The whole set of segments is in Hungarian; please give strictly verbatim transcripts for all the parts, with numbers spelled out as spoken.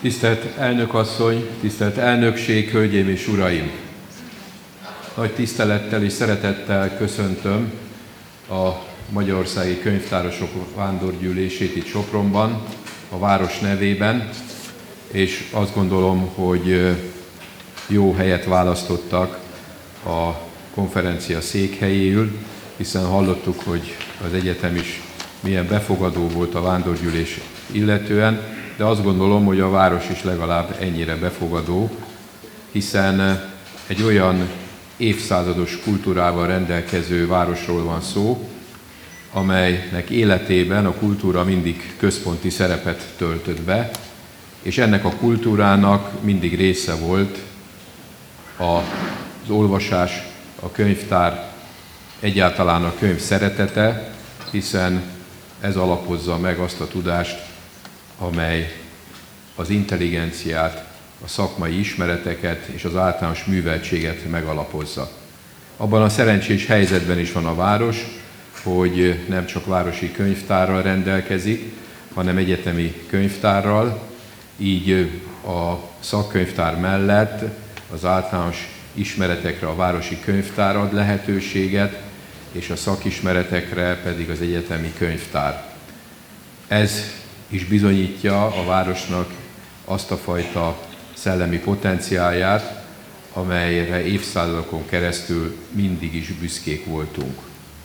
Tisztelt elnökasszony, tisztelt elnökség, hölgyeim és uraim! Nagy tisztelettel és szeretettel köszöntöm a Magyarországi Könyvtárosok Vándorgyűlését itt Sopronban, a város nevében, és azt gondolom, hogy jó helyet választottak a konferencia székhelyéül, hiszen hallottuk, hogy az egyetem is milyen befogadó volt a vándorgyűlés illetően, de azt gondolom, hogy a város is legalább ennyire befogadó, hiszen egy olyan évszázados kultúrával rendelkező városról van szó, amelynek életében a kultúra mindig központi szerepet töltött be, és ennek a kultúrának mindig része volt az olvasás, a könyvtár, egyáltalán a könyv szeretete, hiszen ez alapozza meg azt a tudást, amely az intelligenciát, a szakmai ismereteket és az általános műveltséget megalapozza. Abban a szerencsés helyzetben is van a város, hogy nem csak városi könyvtárral rendelkezik, hanem egyetemi könyvtárral, így a szakkönyvtár mellett az általános ismeretekre a városi könyvtár ad lehetőséget, és a szakismeretekre pedig az egyetemi könyvtár. Ez is bizonyítja a városnak azt a fajta szellemi potenciálját, amelyre évszázadokon keresztül mindig is büszkék voltunk.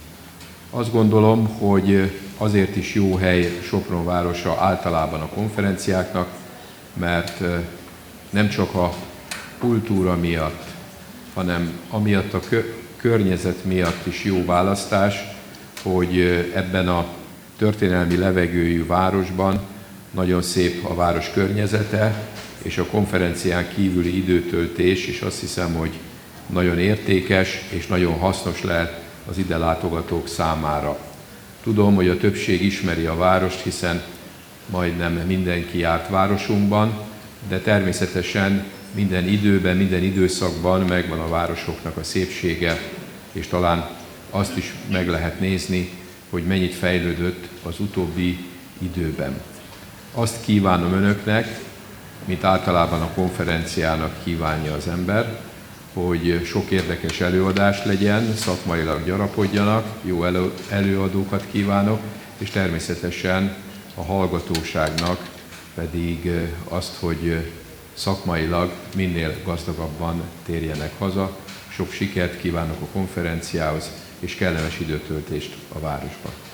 Azt gondolom, hogy azért is jó hely Sopron városa általában a konferenciáknak, mert nem csak a kultúra miatt, hanem amiatt a környezet miatt is jó választás, hogy ebben a történelmi levegőjű városban nagyon szép a város környezete, és a konferencián kívüli időtöltés is azt hiszem, hogy nagyon értékes és nagyon hasznos lehet az ide látogatók számára. Tudom, hogy a többség ismeri a várost, hiszen majdnem mindenki járt városunkban, de természetesen minden időben, minden időszakban megvan a városoknak a szépsége, és talán azt is meg lehet nézni, hogy mennyit fejlődött az utóbbi időben. Azt kívánom önöknek, mint általában a konferenciának kívánja az ember, hogy sok érdekes előadás legyen, szakmailag gyarapodjanak, jó elő, előadókat kívánok, és természetesen a hallgatóságnak pedig azt, hogy szakmailag minél gazdagabban térjenek haza. Sok sikert kívánok a konferenciához, és kellemes időtöltést a városban.